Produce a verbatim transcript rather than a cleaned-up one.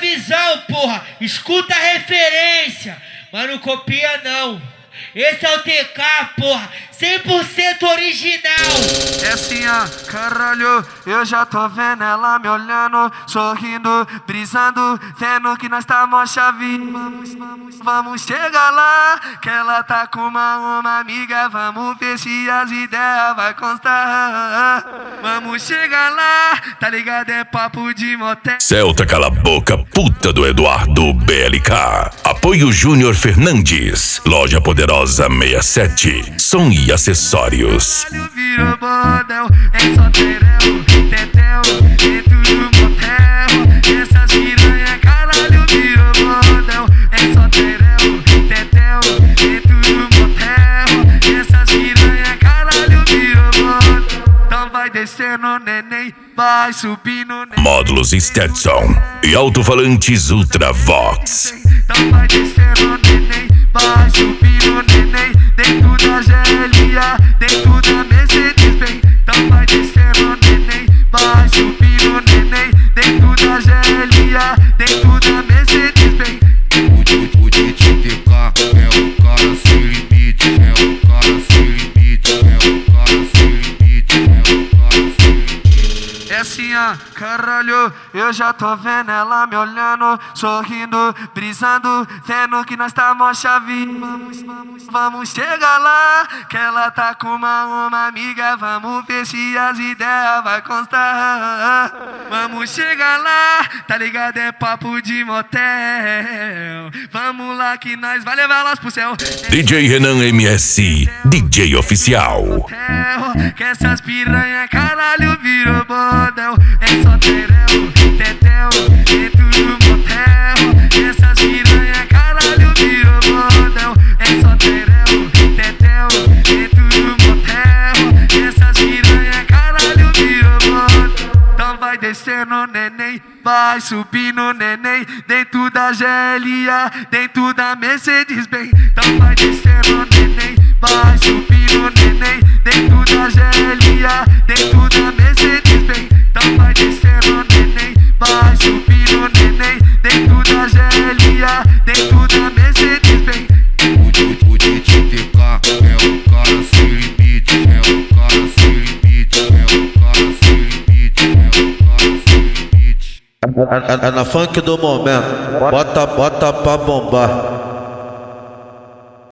visão, porra. Escuta a referência, mas não copia não. Esse é o T K, porra, cem por cento original. É assim, ó, caralho, eu já tô vendo ela me olhando, sorrindo, brisando, vendo que nós tá mó chave. Vamos, vamos, vamos chegar lá, que ela tá com uma, uma amiga, vamos ver se as ideias vai constar. Vamos chegar lá, tá ligado, é papo de motel. Celta Cala Boca, puta do Eduardo B L K. Apoio Júnior Fernandes, Loja Poderosa sessenta e sete, som e acessórios. Virou bordel, é só terel, tetel, dentro do motel. Essas piranha, caralho, virou bordel, é só terel, tetel, dentro do motel. Essas piranha, caralho, virou bordel. Então vai descendo, neném, vai subindo, neném. Módulos Stetson e alto-falantes Ultravox. Então vai descendo, neném, vai subindo, neném. Dentro da G L A, dentro da Mercedes-Benz. Então vai descendo, neném, vai subindo, neném. Dentro da G L A, dentro da Mercedes-Benz. O D J T K é o cara sem limite, é o cara sem limite, é o cara sem limite, é o cara sem limite. É assim, ó, caralho, eu já tô vendo ela me olhando, sorrindo, brisando, vendo que nós tá mó chave. Vamos, vamos, vamos chegar lá, que ela tá com uma, uma amiga, vamos ver se as ideias vai constar. Vamos chegar lá, tá ligado, é papo de motel. Vamos lá que nós vai levar elas pro céu. D J Renan M S, D J oficial. Que essas piranha, caralho, virou bordel. É só terel, tetel, dentro do motel. Essas piranha, caralho, virou bordel. É só terel, tetel, dentro do motel. Essas piranha, caralho, virou bordel. Então vai descendo, neném, vai subindo, neném. Dentro da G L A, dentro da Mercedes-Benz. Então vai descendo, neném, vai subindo, neném. Dentro da G L A, dentro da Mercedes-Benz. Então vai descendo, neném, vai subindo, neném. Dentro da G L A, dentro da Mercedes-Benz. O D J T K é o cara sem limite, é o cara sem limite, é o cara sem limite, é o cara sem limite. É, é, é na funk do momento, bota, bota pra bombar.